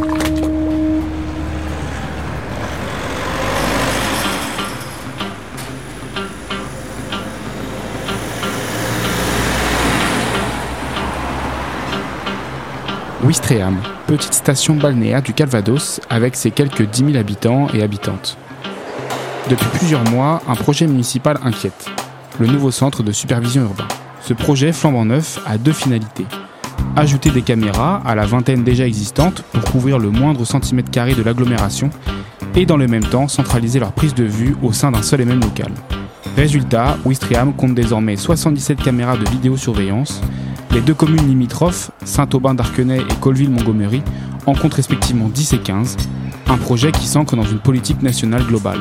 Ouistreham, petite station balnéaire du Calvados avec ses quelques 10 000 habitants et habitantes. Depuis plusieurs mois, un projet municipal inquiète, le nouveau centre de supervision urbain. Ce projet flambant neuf a 2 finalités. Ajouter des caméras à la vingtaine déjà existantes pour couvrir le moindre centimètre carré de l'agglomération et dans le même temps centraliser leur prise de vue au sein d'un seul et même local. Résultat, Ouistreham compte désormais 77 caméras de vidéosurveillance. Les 2 communes limitrophes, Saint-Aubin-d'Arquenay et Colville-Montgomery, en comptent respectivement 10 et 15, un projet qui s'ancre dans une politique nationale globale.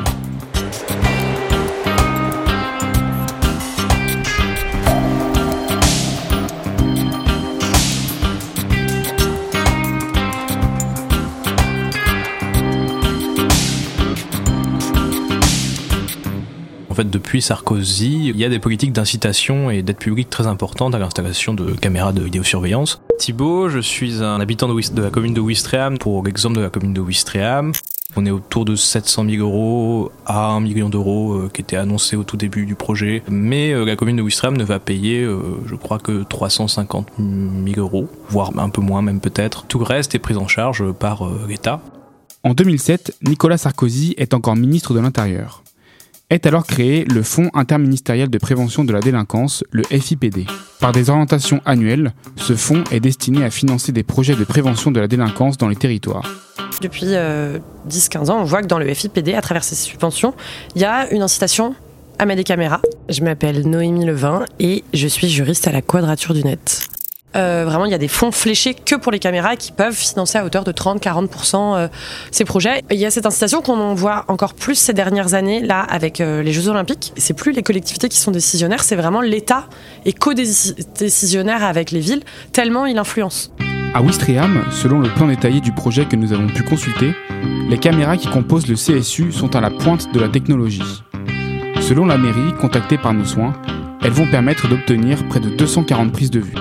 En fait, depuis Sarkozy, il y a des politiques d'incitation et d'aide publique très importantes à l'installation de caméras de vidéosurveillance. Thibaut, je suis un habitant de la commune de Ouistreham. Pour l'exemple de la commune de Ouistreham, on est autour de 700 000 euros à 1 million d'euros qui était annoncé au tout début du projet. Mais la commune de Ouistreham ne va payer, je crois que 350 000 euros, voire un peu moins même peut-être. Tout le reste est pris en charge par l'État. En 2007, Nicolas Sarkozy est encore ministre de l'Intérieur. Est alors créé le Fonds interministériel de prévention de la délinquance, le FIPD. Par des orientations annuelles, ce fonds est destiné à financer des projets de prévention de la délinquance dans les territoires. Depuis 10-15 ans, on voit que dans le FIPD, à travers ces subventions, il y a une incitation à mettre des caméras. Je m'appelle Noémie Levin et je suis juriste à la Quadrature du Net. Vraiment, il y a des fonds fléchés que pour les caméras qui peuvent financer à hauteur de 30-40% ces projets. Il y a cette incitation qu'on voit encore plus ces dernières années, là, avec les Jeux Olympiques. C'est plus les collectivités qui sont décisionnaires, c'est vraiment l'État et co-décisionnaire avec les villes, tellement il influence. À Ouistreham, selon le plan détaillé du projet que nous avons pu consulter, les caméras qui composent le CSU sont à la pointe de la technologie. Selon la mairie, contactée par nos soins, elles vont permettre d'obtenir près de 240 prises de vue.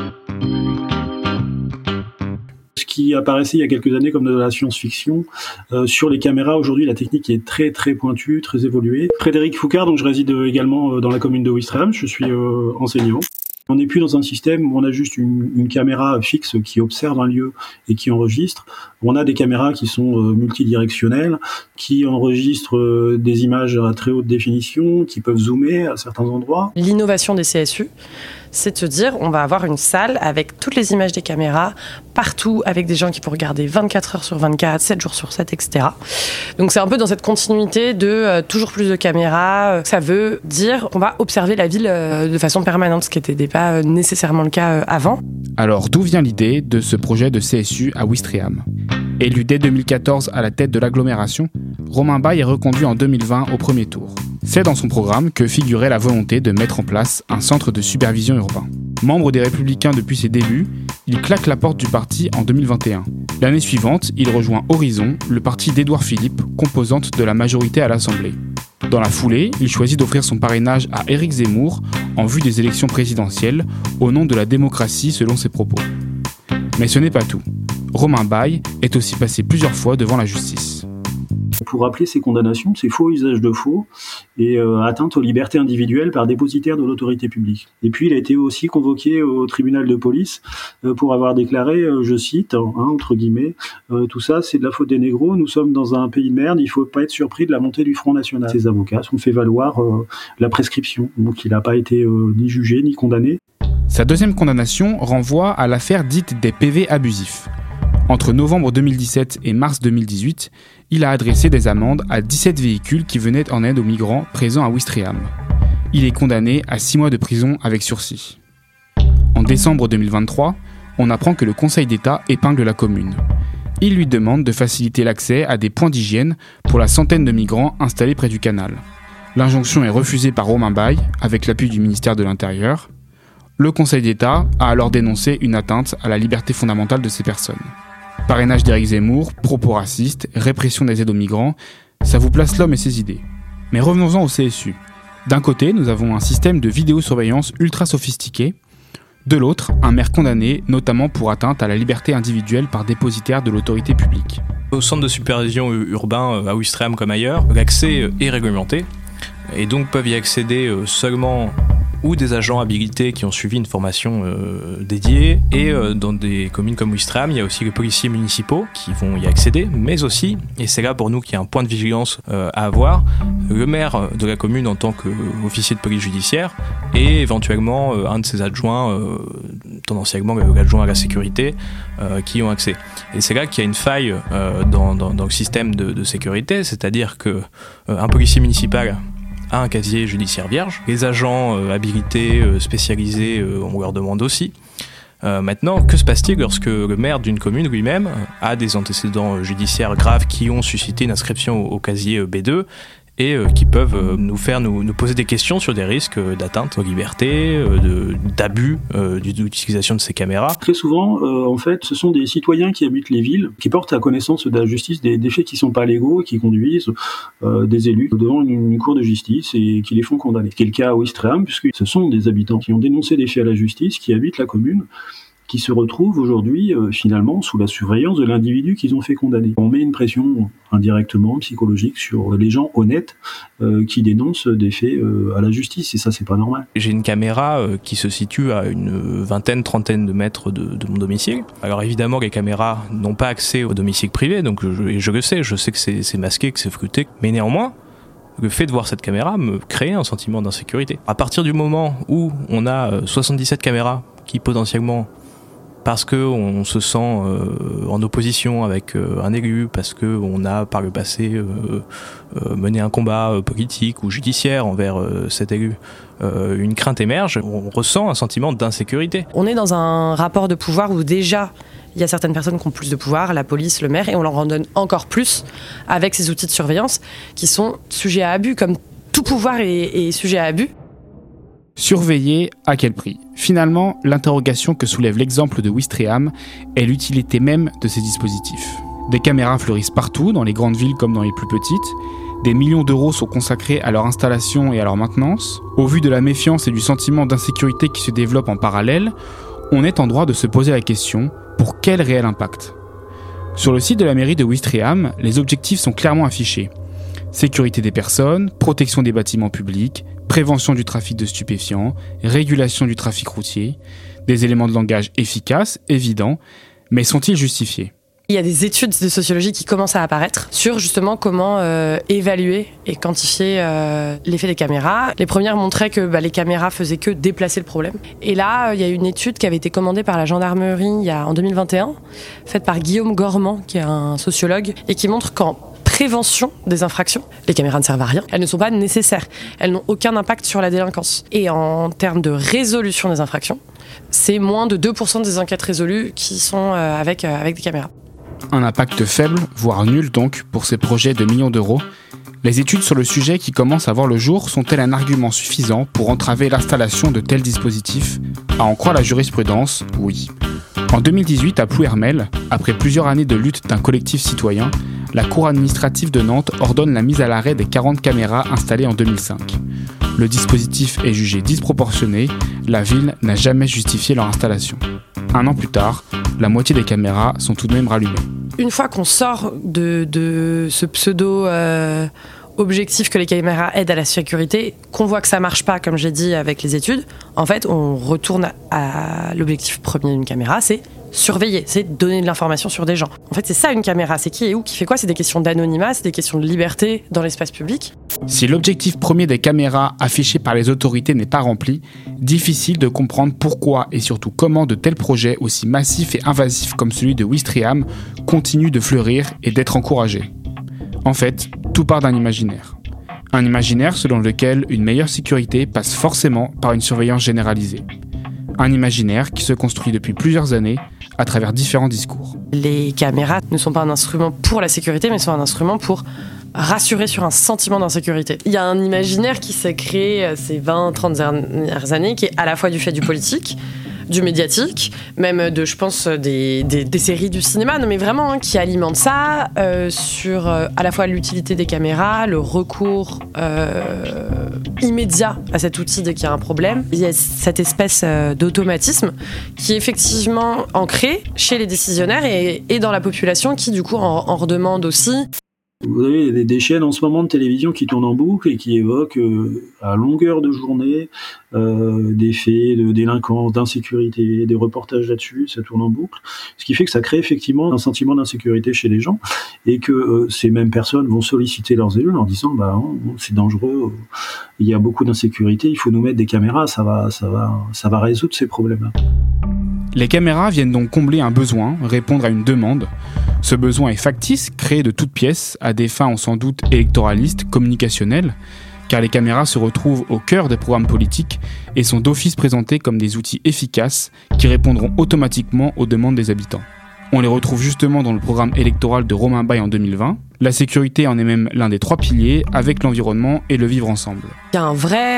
Ce qui apparaissait il y a quelques années comme de la science-fiction, sur les caméras, aujourd'hui la technique est très très pointue, très évoluée. Frédéric Foucard, donc je réside également dans la commune de Ouistreham, je suis enseignant. On n'est plus dans un système où on a juste une caméra fixe qui observe un lieu et qui enregistre. On a des caméras qui sont multidirectionnelles, qui enregistrent des images à très haute définition, qui peuvent zoomer à certains endroits. L'innovation des CSU, c'est de se dire on va avoir une salle avec toutes les images des caméras, partout, avec des gens qui pourront regarder 24 heures sur 24, 7 jours sur 7, etc. Donc c'est un peu dans cette continuité de toujours plus de caméras. Ça veut dire qu'on va observer la ville de façon permanente, ce qui n'était pas nécessairement le cas avant. Alors d'où vient l'idée de ce projet de CSU à Ouistreham ? Élu dès 2014 à la tête de l'agglomération, Romain Baille est reconduit en 2020 au premier tour. C'est dans son programme que figurait la volonté de mettre en place un centre de supervision urbain. Membre des Républicains depuis ses débuts, il claque la porte du parti en 2021. L'année suivante, il rejoint Horizon, le parti d'Édouard Philippe, composante de la majorité à l'Assemblée. Dans la foulée, il choisit d'offrir son parrainage à Éric Zemmour en vue des élections présidentielles, au nom de la démocratie selon ses propos. Mais ce n'est pas tout. Romain Baille est aussi passé plusieurs fois devant la justice. Pour rappeler ces condamnations, c'est faux usage de faux et atteinte aux libertés individuelles par dépositaire de l'autorité publique. Et puis il a été aussi convoqué au tribunal de police pour avoir déclaré, je cite, entre guillemets, tout ça c'est de la faute des négros, nous sommes dans un pays de merde, il ne faut pas être surpris de la montée du Front National. Ses avocats ont fait valoir la prescription, donc il n'a pas été ni jugé ni condamné. Sa deuxième condamnation renvoie à l'affaire dite des PV abusifs. Entre novembre 2017 et mars 2018, il a adressé des amendes à 17 véhicules qui venaient en aide aux migrants présents à Ouistreham. Il est condamné à 6 mois de prison avec sursis. En décembre 2023, on apprend que le Conseil d'État épingle la commune. Il lui demande de faciliter l'accès à des points d'hygiène pour la centaine de migrants installés près du canal. L'injonction est refusée par Romain Baille, avec l'appui du ministère de l'Intérieur. Le Conseil d'État a alors dénoncé une atteinte à la liberté fondamentale de ces personnes. Parrainage d'Éric Zemmour, propos racistes, répression des aides aux migrants, ça vous place l'homme et ses idées. Mais revenons-en au CSU. D'un côté, nous avons un système de vidéosurveillance ultra sophistiqué. De l'autre, un maire condamné, notamment pour atteinte à la liberté individuelle par dépositaire de l'autorité publique. Au centre de supervision urbain à Ouistreham comme ailleurs, l'accès est réglementé et donc peuvent y accéder seulement ou des agents habilités qui ont suivi une formation dédiée. Et dans des communes comme Ouistreham, il y a aussi les policiers municipaux qui vont y accéder, mais aussi, et c'est là pour nous qu'il y a un point de vigilance à avoir, le maire de la commune en tant qu'officier de police judiciaire et éventuellement un de ses adjoints, tendanciellement l'adjoint à la sécurité, qui ont accès. Et c'est là qu'il y a une faille dans le système de sécurité, c'est-à-dire qu'un policier municipal a un casier judiciaire vierge. Les agents habilités, spécialisés, on leur demande aussi. Maintenant, que se passe-t-il lorsque le maire d'une commune lui-même a des antécédents judiciaires graves qui ont suscité une inscription au casier B2 et qui peuvent nous poser des questions sur des risques d'atteinte aux libertés, d'abus d'utilisation de ces caméras. Très souvent, en fait, ce sont des citoyens qui habitent les villes, qui portent à connaissance de la justice des faits qui ne sont pas légaux et qui conduisent des élus devant une cour de justice et qui les font condamner. C'est le cas à Ouistreham, puisque ce sont des habitants qui ont dénoncé des faits à la justice, qui habitent la commune, qui se retrouvent aujourd'hui finalement sous la surveillance de l'individu qu'ils ont fait condamner. On met une pression indirectement psychologique sur les gens honnêtes qui dénoncent des faits à la justice, et ça c'est pas normal. J'ai une caméra qui se situe à une trentaine de mètres de mon domicile. Alors évidemment les caméras n'ont pas accès au domicile privé, donc je le sais, je sais que c'est masqué, que c'est fruité, mais néanmoins le fait de voir cette caméra me crée un sentiment d'insécurité. À partir du moment où on a 77 caméras qui potentiellement, parce qu'on se sent en opposition avec un élu, parce qu'on a par le passé mené un combat politique ou judiciaire envers cet élu, une crainte émerge, on ressent un sentiment d'insécurité. On est dans un rapport de pouvoir où déjà il y a certaines personnes qui ont plus de pouvoir, la police, le maire, et on leur en donne encore plus avec ces outils de surveillance qui sont sujets à abus, comme tout pouvoir est sujet à abus. Surveiller à quel prix ? Finalement, l'interrogation que soulève l'exemple de Ouistreham est l'utilité même de ces dispositifs. Des caméras fleurissent partout, dans les grandes villes comme dans les plus petites. Des millions d'euros sont consacrés à leur installation et à leur maintenance. Au vu de la méfiance et du sentiment d'insécurité qui se développe en parallèle, on est en droit de se poser la question, pour quel réel impact ? Sur le site de la mairie de Ouistreham, les objectifs sont clairement affichés. Sécurité des personnes, protection des bâtiments publics, prévention du trafic de stupéfiants, régulation du trafic routier, des éléments de langage efficaces, évidents, mais sont-ils justifiés ? Il y a des études de sociologie qui commencent à apparaître sur justement comment évaluer et quantifier l'effet des caméras. Les premières montraient que les caméras faisaient que déplacer le problème. Et là, il y a une étude qui avait été commandée par la gendarmerie en 2021, faite par Guillaume Gormand, qui est un sociologue, et qui montre qu'en prévention des infractions, les caméras ne servent à rien, elles ne sont pas nécessaires, elles n'ont aucun impact sur la délinquance. Et en termes de résolution des infractions, c'est moins de 2% des enquêtes résolues qui sont avec des caméras. Un impact faible, voire nul donc, pour ces projets de millions d'euros. Les études sur le sujet qui commencent à voir le jour sont-elles un argument suffisant pour entraver l'installation de tels dispositifs ? À en croire la jurisprudence, oui. En 2018, à Plouermel, après plusieurs années de lutte d'un collectif citoyen, la Cour administrative de Nantes ordonne la mise à l'arrêt des 40 caméras installées en 2005. Le dispositif est jugé disproportionné, la ville n'a jamais justifié leur installation. Un an plus tard, la moitié des caméras sont tout de même rallumées. Une fois qu'on sort de ce pseudo-objectif que les caméras aident à la sécurité, qu'on voit que ça marche pas, comme j'ai dit avec les études, en fait, on retourne à l'objectif premier d'une caméra, c'est surveiller, c'est donner de l'information sur des gens. En fait, c'est ça une caméra, c'est qui est où, qui fait quoi, c'est des questions d'anonymat, c'est des questions de liberté dans l'espace public. Si l'objectif premier des caméras affiché par les autorités n'est pas rempli, difficile de comprendre pourquoi et surtout comment de tels projets aussi massifs et invasifs comme celui de Ouistreham continuent de fleurir et d'être encouragés. En fait, tout part d'un imaginaire. Un imaginaire selon lequel une meilleure sécurité passe forcément par une surveillance généralisée. Un imaginaire qui se construit depuis plusieurs années à travers différents discours. Les caméras ne sont pas un instrument pour la sécurité, mais sont un instrument pour rassurer sur un sentiment d'insécurité. Il y a un imaginaire qui s'est créé ces 20-30 dernières années, qui est à la fois du fait du politique, du médiatique, même je pense, des séries du cinéma, non mais vraiment, qui alimentent ça, sur à la fois l'utilité des caméras, le recours immédiat à cet outil dès qu'il y a un problème. Il y a cette espèce d'automatisme qui est effectivement ancré chez les décisionnaires et dans la population qui du coup en redemande aussi. Vous avez des chaînes en ce moment de télévision qui tournent en boucle et qui évoquent à longueur de journée des faits de délinquance, d'insécurité, des reportages là-dessus, ça tourne en boucle. Ce qui fait que ça crée effectivement un sentiment d'insécurité chez les gens et que ces mêmes personnes vont solliciter leurs élus en leur disant c'est dangereux, il y a beaucoup d'insécurité, il faut nous mettre des caméras, ça va résoudre ces problèmes-là. Les caméras viennent donc combler un besoin, répondre à une demande. Ce besoin est factice, créé de toutes pièces, à des fins sans doute électoralistes, communicationnelles, car les caméras se retrouvent au cœur des programmes politiques et sont d'office présentés comme des outils efficaces qui répondront automatiquement aux demandes des habitants. On les retrouve justement dans le programme électoral de Romain Baille en 2020. La sécurité en est même l'un des 3 piliers, avec l'environnement et le vivre ensemble. Il y a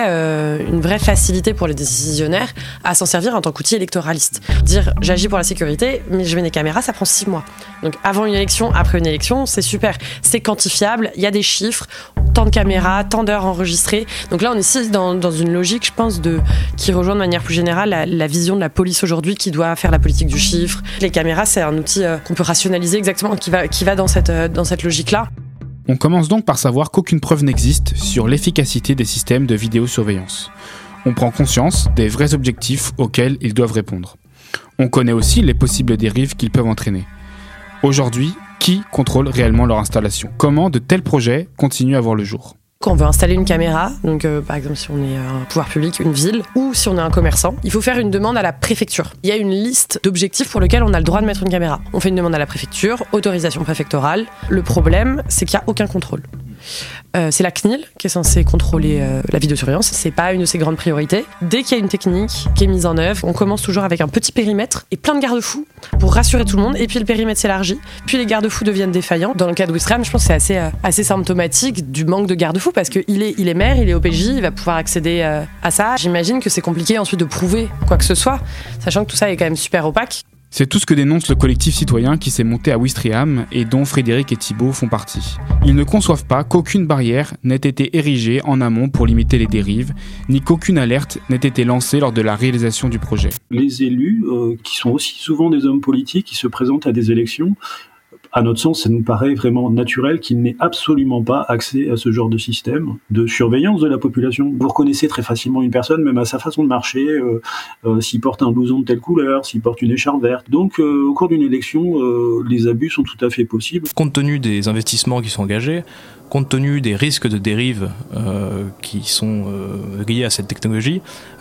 une vraie facilité pour les décisionnaires à s'en servir en tant qu'outil électoraliste. Dire j'agis pour la sécurité, mais je mets des caméras, ça prend 6 mois. Donc avant une élection, après une élection, c'est super. C'est quantifiable, il y a des chiffres, tant de caméras, tant d'heures enregistrées. Donc là, on est ici dans une logique, je pense, qui rejoint de manière plus générale la vision de la police aujourd'hui qui doit faire la politique du chiffre. Les caméras, c'est un outil qu'on peut rationaliser exactement, qui va dans cette logique-là. On commence donc par savoir qu'aucune preuve n'existe sur l'efficacité des systèmes de vidéosurveillance. On prend conscience des vrais objectifs auxquels ils doivent répondre. On connaît aussi les possibles dérives qu'ils peuvent entraîner. Aujourd'hui, qui contrôle réellement leur installation ? Comment de tels projets continuent à voir le jour ? Quand on veut installer une caméra, donc par exemple si on est un pouvoir public, une ville, ou si on est un commerçant, il faut faire une demande à la préfecture. Il y a une liste d'objectifs pour lesquels on a le droit de mettre une caméra. On fait une demande à la préfecture, autorisation préfectorale. Le problème, c'est qu'il n'y a aucun contrôle. C'est la CNIL qui est censée contrôler la vidéosurveillance, c'est pas une de ses grandes priorités. Dès qu'il y a une technique qui est mise en œuvre, on commence toujours avec un petit périmètre et plein de garde-fous pour rassurer tout le monde, et puis le périmètre s'élargit, puis les garde-fous deviennent défaillants. Dans le cas de Ouistreham, je pense que c'est assez symptomatique du manque de garde-fous parce qu'il est maire, il est OPJ, il va pouvoir accéder à ça. J'imagine que c'est compliqué ensuite de prouver quoi que ce soit, sachant que tout ça est quand même super opaque. C'est tout ce que dénonce le collectif citoyen qui s'est monté à Ouistreham et dont Frédéric et Thibaut font partie. Ils ne conçoivent pas qu'aucune barrière n'ait été érigée en amont pour limiter les dérives, ni qu'aucune alerte n'ait été lancée lors de la réalisation du projet. Les élus, qui sont aussi souvent des hommes politiques, qui se présentent à des élections, à notre sens, ça nous paraît vraiment naturel qu'il n'ait absolument pas accès à ce genre de système de surveillance de la population. Vous reconnaissez très facilement une personne, même à sa façon de marcher, s'il porte un blouson de telle couleur, s'il porte une écharpe verte. Donc, au cours d'une élection, les abus sont tout à fait possibles. Compte tenu des investissements qui sont engagés, compte tenu des risques de dérive qui sont liés à cette technologie,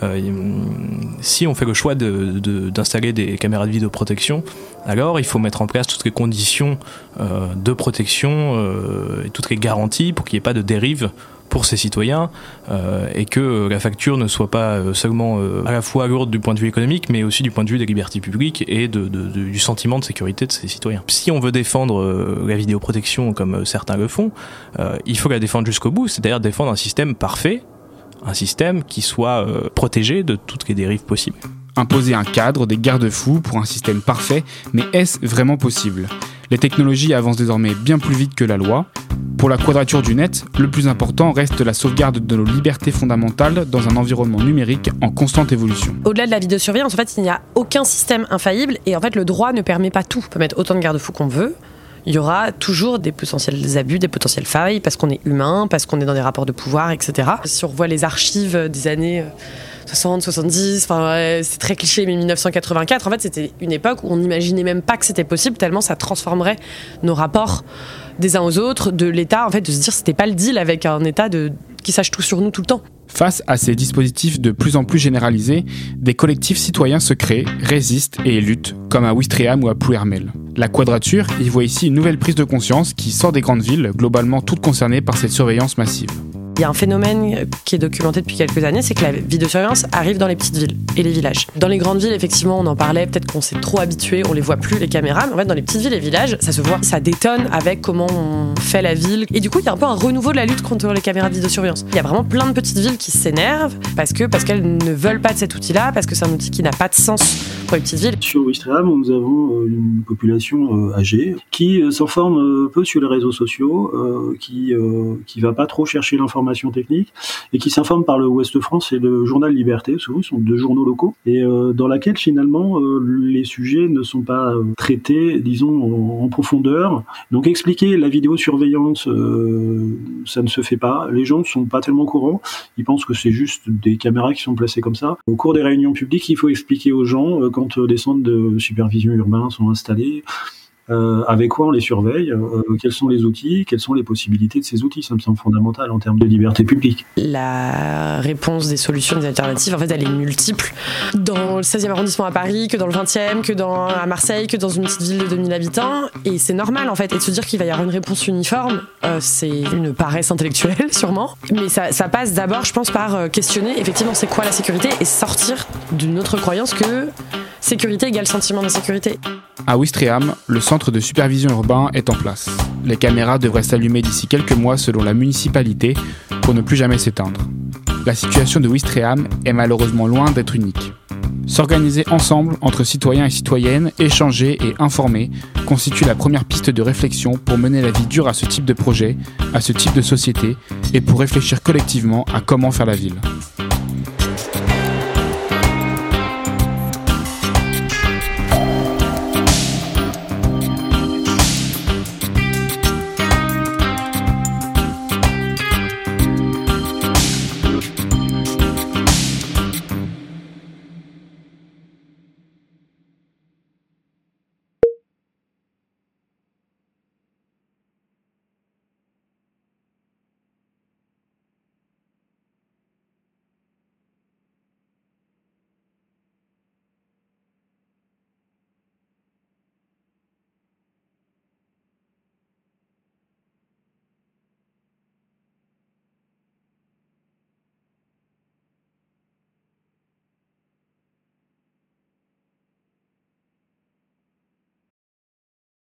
si on fait le choix d'installer des caméras de vidéoprotection, alors il faut mettre en place toutes les conditions de protection et toutes les garanties pour qu'il n'y ait pas de dérive pour ces citoyens et que la facture ne soit pas seulement à la fois lourde du point de vue économique mais aussi du point de vue des libertés publiques et du sentiment de sécurité de ces citoyens. Si on veut défendre la vidéoprotection comme certains le font, il faut la défendre jusqu'au bout, c'est-à-dire défendre un système parfait, un système qui soit protégé de toutes les dérives possibles. Imposer un cadre, des garde-fous pour un système parfait, mais est-ce vraiment possible ? Les technologies avancent désormais bien plus vite que la loi. Pour la quadrature du net, le plus important reste la sauvegarde de nos libertés fondamentales dans un environnement numérique en constante évolution. Au-delà de la vidéosurveillance, en fait, il n'y a aucun système infaillible et en fait, le droit ne permet pas tout. On peut mettre autant de garde-fous qu'on veut. Il y aura toujours des potentiels abus, des potentielles failles, parce qu'on est humain, parce qu'on est dans des rapports de pouvoir, etc. Si on revoit les archives des années 60, 70, c'est très cliché, mais 1984, en fait, c'était une époque où on n'imaginait même pas que c'était possible, tellement ça transformerait nos rapports des uns aux autres, de l'État, en fait, de se dire c'était pas le deal avec un État qui sache tout sur nous tout le temps. Face à ces dispositifs de plus en plus généralisés, des collectifs citoyens se créent, résistent et luttent, comme à Ouistreham ou à Plouermel. La Quadrature y voit ici une nouvelle prise de conscience qui sort des grandes villes, globalement toutes concernées par cette surveillance massive. Il y a un phénomène qui est documenté depuis quelques années, c'est que la vidéosurveillance arrive dans les petites villes et les villages. Dans les grandes villes, effectivement, on en parlait, peut-être qu'on s'est trop habitué, on les voit plus les caméras, mais en fait dans les petites villes et villages, ça se voit, ça détonne avec comment on fait la ville. Et du coup, il y a un peu un renouveau de la lutte contre les caméras de vidéosurveillance. Il y a vraiment plein de petites villes qui s'énervent parce qu'elles ne veulent pas de cet outil-là, parce que c'est un outil qui n'a pas de sens pour les petites villes. Sur Ouistreham, nous avons une population âgée qui s'informe peu sur les réseaux sociaux, qui va pas trop chercher l'information technique et qui s'informe par le Ouest France et le journal Liberté, souvent sont 2 journaux locaux, et dans laquelle finalement les sujets ne sont pas traités, disons, en profondeur. Donc expliquer la vidéosurveillance, ça ne se fait pas. Les gens ne sont pas tellement courants. Ils pensent que c'est juste des caméras qui sont placées comme ça. Au cours des réunions publiques, il faut expliquer aux gens quand des centres de supervision urbain sont installés, avec quoi on les surveille, quels sont les outils, quelles sont les possibilités de ces outils. Ça me semble fondamental en termes de liberté publique. La réponse des solutions, des alternatives, en fait, elle est multiple. Dans le 16e arrondissement à Paris, que dans le 20e, à Marseille, que dans une petite ville de 2000 habitants. Et c'est normal, en fait. Et de se dire qu'il va y avoir une réponse uniforme, c'est une paresse intellectuelle, sûrement. Mais ça passe d'abord, je pense, par questionner, effectivement, c'est quoi la sécurité et sortir d'une autre croyance que sécurité égale sentiment d'insécurité. À Ouistreham, le centre de supervision urbain est en place. Les caméras devraient s'allumer d'ici quelques mois selon la municipalité pour ne plus jamais s'éteindre. La situation de Ouistreham est malheureusement loin d'être unique. S'organiser ensemble entre citoyens et citoyennes, échanger et informer constitue la première piste de réflexion pour mener la vie dure à ce type de projet, à ce type de société et pour réfléchir collectivement à comment faire la ville.